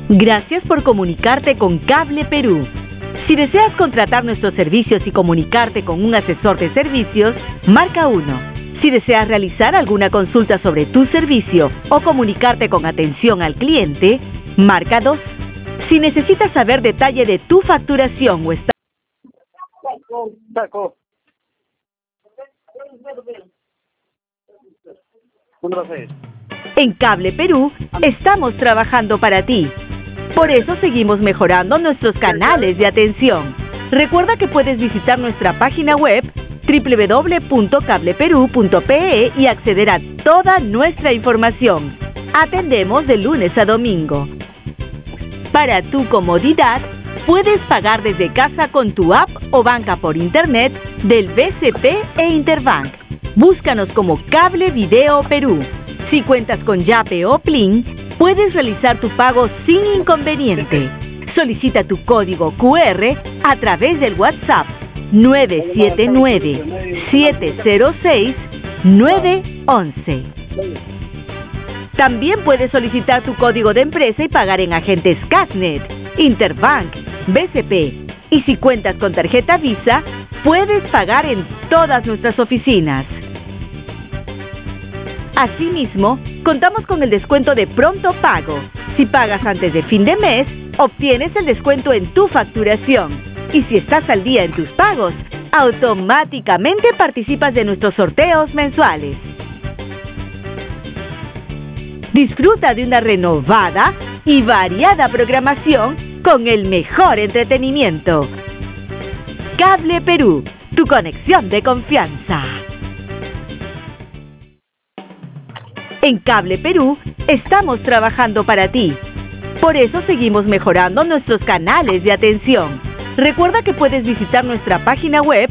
Gracias por comunicarte con Cable Perú. Si deseas contratar nuestros servicios y comunicarte con un asesor de servicios, marca 1. Si deseas realizar alguna consulta sobre tu servicio o comunicarte con atención al cliente, marca 2. Si necesitas saber detalle de tu facturación o está... En Cable Perú, estamos trabajando para ti. Por eso seguimos mejorando nuestros canales de atención. Recuerda que puedes visitar nuestra página web www.cableperu.pe y acceder a toda nuestra información. Atendemos de lunes a domingo. Para tu comodidad, puedes pagar desde casa con tu app o banca por internet del BCP e Interbank. Búscanos como Cable Video Perú. Si cuentas con Yape o Plin, puedes realizar tu pago sin inconveniente. Solicita tu código QR a través del WhatsApp 979-706-911. También puedes solicitar tu código de empresa y pagar en agentes Casnet, Interbank, BCP. Y si cuentas con tarjeta Visa, puedes pagar en todas nuestras oficinas. Asimismo, contamos con el descuento de pronto pago. Si pagas antes de fin de mes, obtienes el descuento en tu facturación. Y si estás al día en tus pagos, automáticamente participas de nuestros sorteos mensuales. Disfruta de una renovada y variada programación con el mejor entretenimiento. Cable Perú, tu conexión de confianza. En Cable Perú, estamos trabajando para ti. Por eso seguimos mejorando nuestros canales de atención. Recuerda que puedes visitar nuestra página web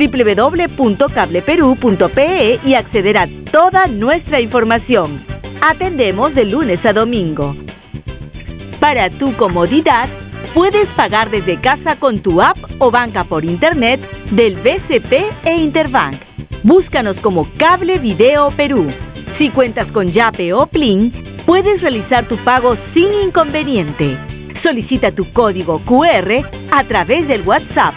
www.cableperu.pe y acceder a toda nuestra información. Atendemos de lunes a domingo. Para tu comodidad, puedes pagar desde casa con tu app o banca por internet del BCP e Interbank. Búscanos como Cable Video Perú. Si cuentas con Yape o Plin, puedes realizar tu pago sin inconveniente. Solicita tu código QR a través del WhatsApp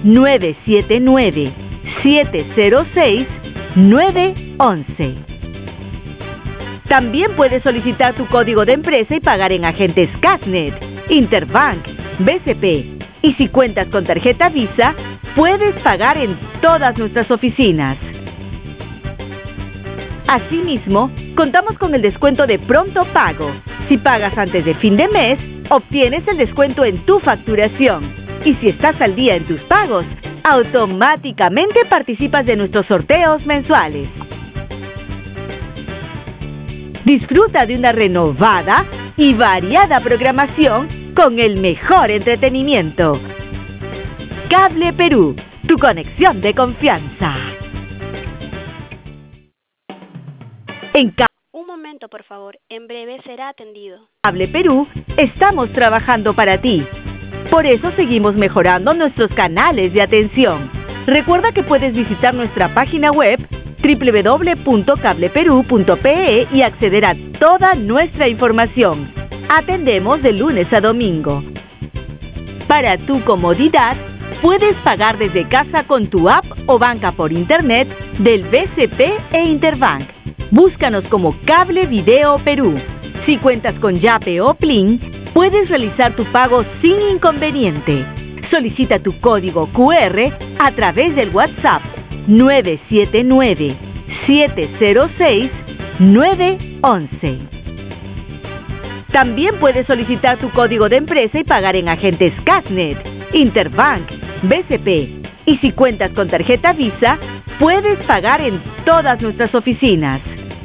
979-706-911. También puedes solicitar tu código de empresa y pagar en agentes Casnet, Interbank, BCP. Y si cuentas con tarjeta Visa, puedes pagar en todas nuestras oficinas. Asimismo, contamos con el descuento de pronto pago. Si pagas antes de fin de mes, obtienes el descuento en tu facturación. Y si estás al día en tus pagos, automáticamente participas de nuestros sorteos mensuales. Disfruta de una renovada y variada programación con el mejor entretenimiento. Cable Perú, tu conexión de confianza. Un momento, por favor. En breve será atendido. Cable Perú, estamos trabajando para ti. Por eso seguimos mejorando nuestros canales de atención. Recuerda que puedes visitar nuestra página web www.cableperu.pe y acceder a toda nuestra información. Atendemos de lunes a domingo. Para tu comodidad, puedes pagar desde casa con tu app o banca por internet del BCP e Interbank. Búscanos como Cable Video Perú. Si cuentas con Yape o Plin, puedes realizar tu pago sin inconveniente. Solicita tu código QR a través del WhatsApp 979-706-911. También puedes solicitar tu código de empresa y pagar en agentes Casnet, Interbank, BCP. Y si cuentas con tarjeta Visa, puedes pagar en todas nuestras oficinas.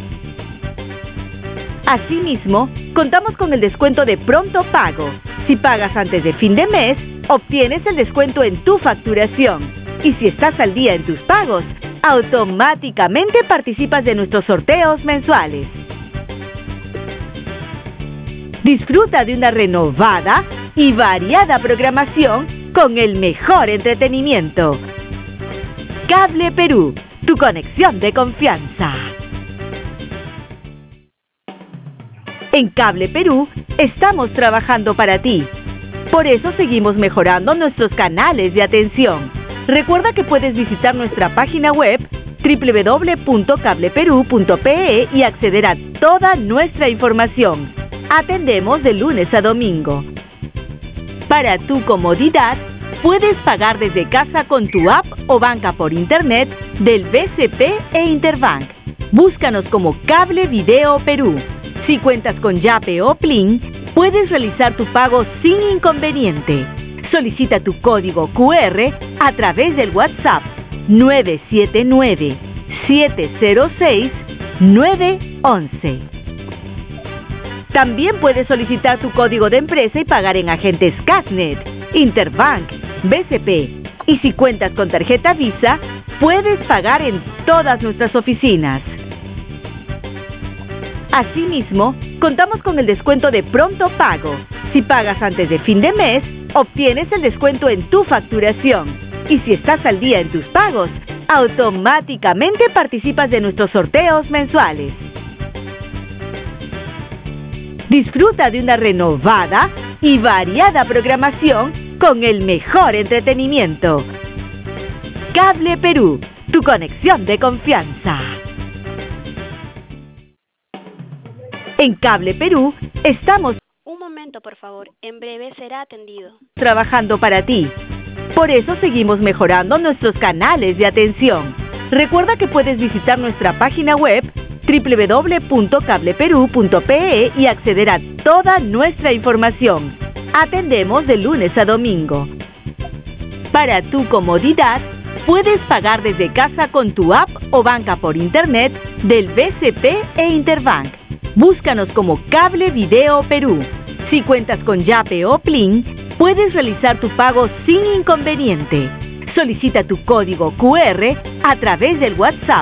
Asimismo, contamos con el descuento de pronto pago. Si pagas antes de fin de mes, obtienes el descuento en tu facturación. Y si estás al día en tus pagos, automáticamente participas de nuestros sorteos mensuales. Disfruta de una renovada y variada programación con el mejor entretenimiento. Cable Perú, tu conexión de confianza. En Cable Perú estamos trabajando para ti. Por eso seguimos mejorando nuestros canales de atención. Recuerda que puedes visitar nuestra página web www.cableperú.pe y acceder a toda nuestra información. Atendemos de lunes a domingo. Para tu comodidad, puedes pagar desde casa con tu app o banca por internet del BCP e Interbank. Búscanos como Cable Video Perú. Si cuentas con Yape o Plin, puedes realizar tu pago sin inconveniente. Solicita tu código QR a través del WhatsApp 979-706-911. También puedes solicitar tu código de empresa y pagar en agentes Casnet, Interbank, BCP. Y si cuentas con tarjeta Visa, puedes pagar en todas nuestras oficinas. Asimismo, contamos con el descuento de pronto pago. Si pagas antes de fin de mes, obtienes el descuento en tu facturación. Y si estás al día en tus pagos, automáticamente participas de nuestros sorteos mensuales. Disfruta de una renovada y variada programación con el mejor entretenimiento. Cable Perú, tu conexión de confianza. En Cable Perú estamos Un momento, por favor. En breve será atendido. trabajando para ti. Por eso seguimos mejorando nuestros canales de atención. Recuerda que puedes visitar nuestra página web www.cableperú.pe y acceder a toda nuestra información. Atendemos de lunes a domingo. Para tu comodidad, puedes pagar desde casa con tu app o banca por internet del BCP e Interbank. Búscanos como Cable Video Perú. Si cuentas con Yape o Plin, puedes realizar tu pago sin inconveniente. Solicita tu código QR a través del WhatsApp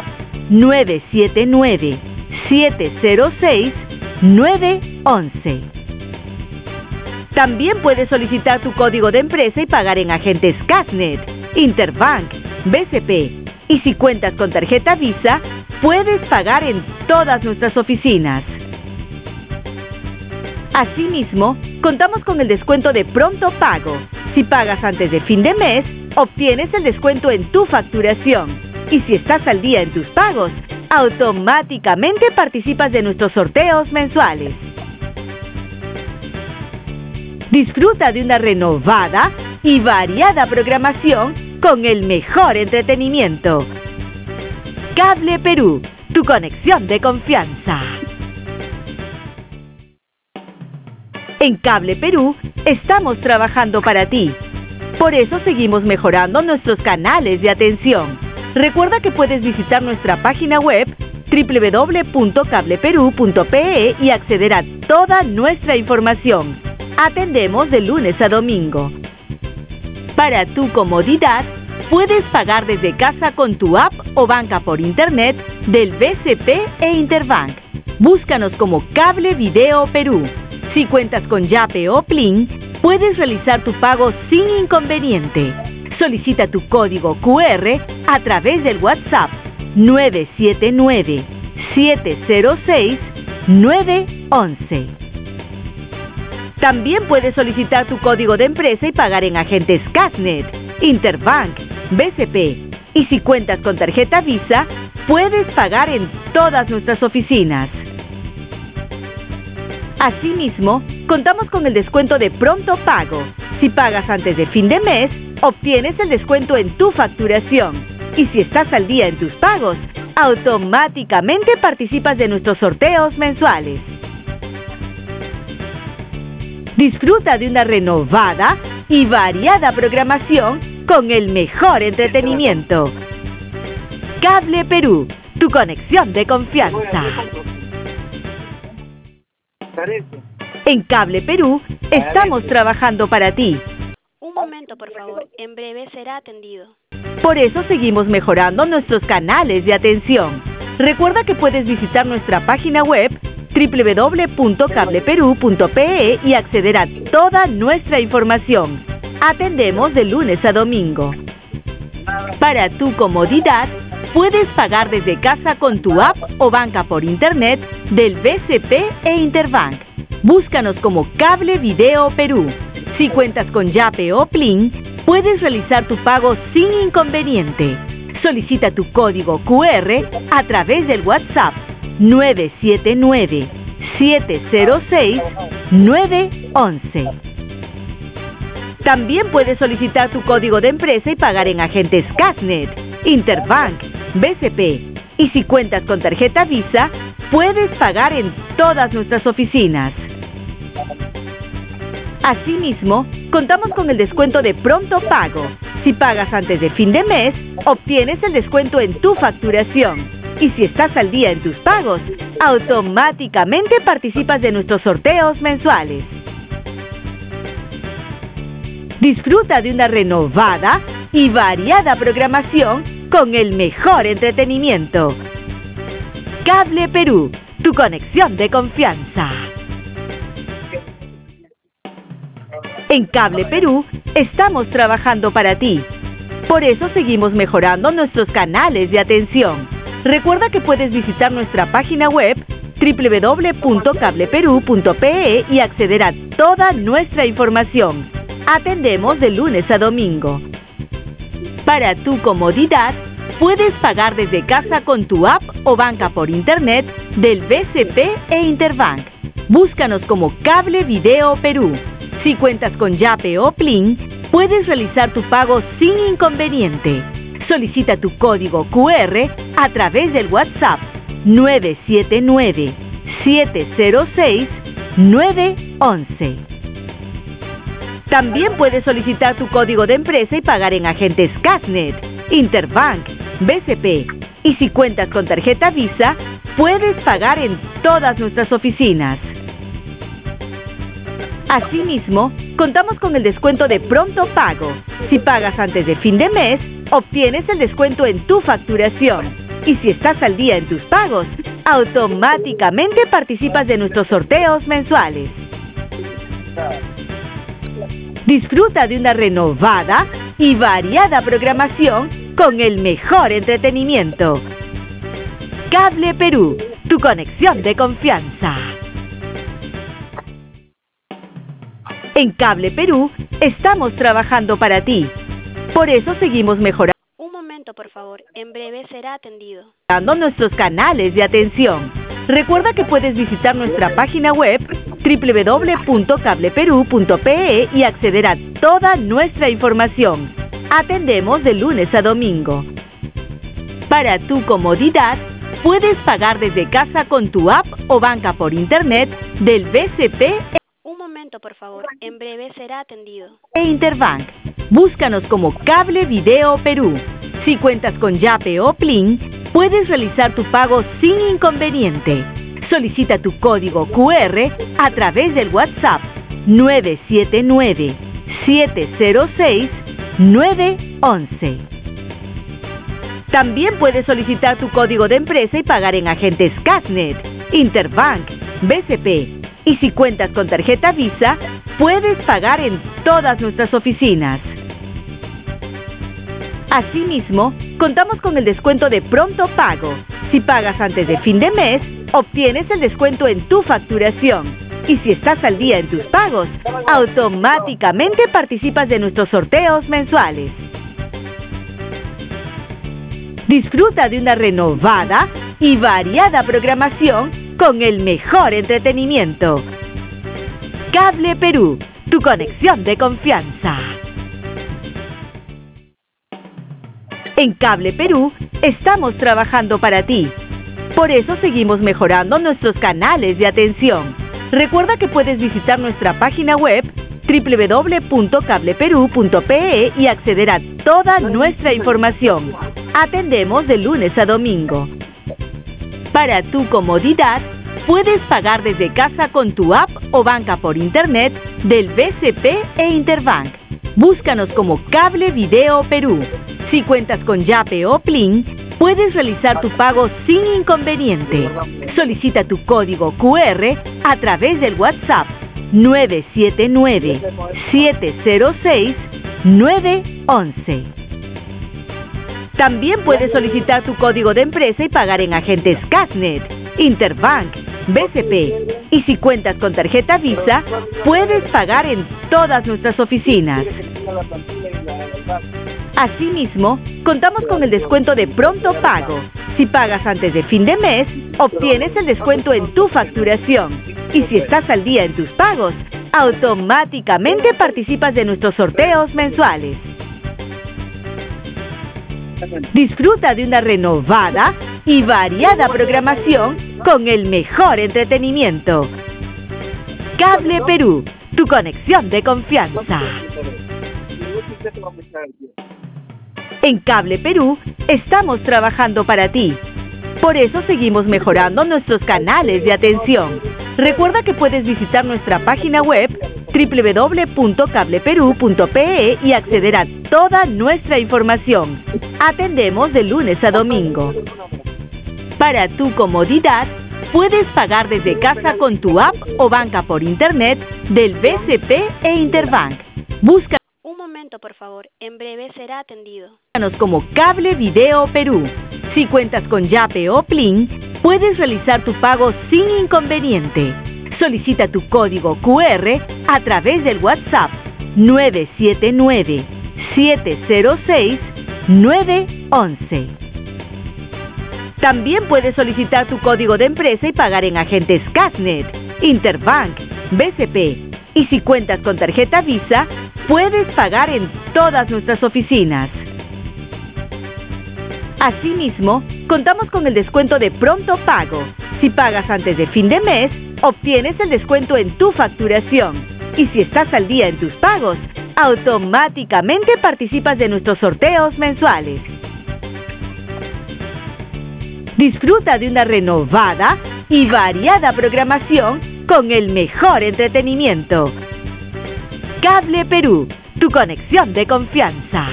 979-706-911. También puedes solicitar tu código de empresa y pagar en agentes Casnet, Interbank, BCP. Y si cuentas con tarjeta Visa, puedes pagar en todas nuestras oficinas. Asimismo, contamos con el descuento de pronto pago. Si pagas antes de fin de mes, obtienes el descuento en tu facturación. Y si estás al día en tus pagos, automáticamente participas de nuestros sorteos mensuales. Disfruta de una renovada y variada programación con el mejor entretenimiento. Cable Perú, tu conexión de confianza. En Cable Perú estamos trabajando para ti. Por eso seguimos mejorando nuestros canales de atención. Recuerda que puedes visitar nuestra página web www.cableperú.pe y acceder a toda nuestra información. Atendemos de lunes a domingo. Para tu comodidad, puedes pagar desde casa con tu app o banca por internet del BCP e Interbank. Búscanos como Cable Video Perú. Si cuentas con Yape o Plin, puedes realizar tu pago sin inconveniente. Solicita tu código QR a través del WhatsApp 979-706-911. También puedes solicitar tu código de empresa y pagar en agentes Casnet, Interbank, BCP. Y si cuentas con tarjeta Visa, puedes pagar en todas nuestras oficinas. Asimismo, contamos con el descuento de pronto pago. Si pagas antes de fin de mes, obtienes el descuento en tu facturación. Y si estás al día en tus pagos, automáticamente participas de nuestros sorteos mensuales. Disfruta de una renovada y variada programación con el mejor entretenimiento. Cable Perú, tu conexión de confianza. En Cable Perú estamos trabajando para ti. Un momento, por favor. En breve será atendido. Por eso seguimos mejorando nuestros canales de atención. Recuerda que puedes visitar nuestra página web www.cableperú.pe y acceder a toda nuestra información. Atendemos de lunes a domingo. Para tu comodidad, puedes pagar desde casa con tu app o banca por internet del BCP e Interbank. Búscanos como Cable Video Perú. Si cuentas con Yape o Plin, puedes realizar tu pago sin inconveniente. Solicita tu código QR a través del WhatsApp 979-706-911. También puedes solicitar tu código de empresa y pagar en agentes Casnet, Interbank, BCP. Y si cuentas con tarjeta Visa, puedes pagar en todas nuestras oficinas. Asimismo, contamos con el descuento de pronto pago. Si pagas antes de fin de mes, obtienes el descuento en tu facturación. Y si estás al día en tus pagos, automáticamente participas de nuestros sorteos mensuales. Disfruta de una renovada y variada programación con el mejor entretenimiento. Cable Perú, tu conexión de confianza. En Cable Perú estamos trabajando para ti. Por eso seguimos mejorando nuestros canales de atención. Recuerda que puedes visitar nuestra página web www.cableperú.pe y acceder a toda nuestra información. Atendemos de lunes a domingo. Para tu comodidad, puedes pagar desde casa con tu app o banca por internet del BCP e Interbank. Búscanos como Cable Video Perú. Si cuentas con Yape o Plin, puedes realizar tu pago sin inconveniente. Solicita tu código QR a través del WhatsApp 979-706-911. También puedes solicitar tu código de empresa y pagar en agentes Casnet, Interbank, BCP. Y si cuentas con tarjeta Visa, puedes pagar en todas nuestras oficinas. Asimismo, contamos con el descuento de pronto pago. Si pagas antes de fin de mes, obtienes el descuento en tu facturación. Y si estás al día en tus pagos, automáticamente participas de nuestros sorteos mensuales. Disfruta de una renovada y variada programación con el mejor entretenimiento. Cable Perú, tu conexión de confianza. En Cable Perú estamos trabajando para ti. Por eso seguimos mejorando. Un momento, por favor. En breve será atendido. Nuestros canales de atención. Recuerda que puedes visitar nuestra página web www.cableperú.pe y acceder a toda nuestra información. Atendemos de lunes a domingo. Para tu comodidad, puedes pagar desde casa con tu app o banca por internet del BCP Un momento, por favor. En breve será atendido. e Interbank. Búscanos como Cable Video Perú. Si cuentas con Yape o Plin, puedes realizar tu pago sin inconveniente. Solicita tu código QR a través del WhatsApp 979-706-911. También puedes solicitar tu código de empresa y pagar en agentes Casnet, Interbank, BCP. Y si cuentas con tarjeta Visa, puedes pagar en todas nuestras oficinas. Asimismo, contamos con el descuento de pronto pago. Si pagas antes de fin de mes, obtienes el descuento en tu facturación. Y si estás al día en tus pagos, automáticamente participas de nuestros sorteos mensuales. Disfruta de una renovada y variada programación con el mejor entretenimiento. Cable Perú, tu conexión de confianza. En Cable Perú estamos trabajando para ti. Por eso seguimos mejorando nuestros canales de atención. Recuerda que puedes visitar nuestra página web www.cableperú.pe y acceder a toda nuestra información. Atendemos de lunes a domingo. Para tu comodidad, puedes pagar desde casa con tu app o banca por internet del BCP e Interbank. Búscanos como Cable Video Perú. Si cuentas con Yape o Plin, puedes realizar tu pago sin inconveniente. Solicita tu código QR a través del WhatsApp 979-706-911. También puedes solicitar tu código de empresa y pagar en agentes Cashnet, Interbank, BCP. Y si cuentas con tarjeta Visa, puedes pagar en todas nuestras oficinas. Asimismo, contamos con el descuento de pronto pago. Si pagas antes de fin de mes, obtienes el descuento en tu facturación. Y si estás al día en tus pagos, automáticamente participas de nuestros sorteos mensuales. Disfruta de una renovada y variada programación con el mejor entretenimiento. Cable Perú, tu conexión de confianza. En Cable Perú estamos trabajando para ti. Por eso seguimos mejorando nuestros canales de atención. Recuerda que puedes visitar nuestra página web www.cableperú.pe y acceder a toda nuestra información. Atendemos de lunes a domingo. Para tu comodidad, puedes pagar desde casa con tu app o banca por internet del BCP e Interbank. Busca Un momento, por favor. En breve será atendido. como Cable Video Perú. Si cuentas con Yape o Plin, puedes realizar tu pago sin inconveniente. Solicita tu código QR a través del WhatsApp 979-706-911. También puedes solicitar tu código de empresa y pagar en agentes Cashnet, Interbank, BCP. Y si cuentas con tarjeta Visa, puedes pagar en todas nuestras oficinas. Asimismo, contamos con el descuento de pronto pago. Si pagas antes de fin de mes, obtienes el descuento en tu facturación. Y si estás al día en tus pagos, automáticamente participas de nuestros sorteos mensuales. Disfruta de una renovada y variada programación con el mejor entretenimiento. Cable Perú, tu conexión de confianza.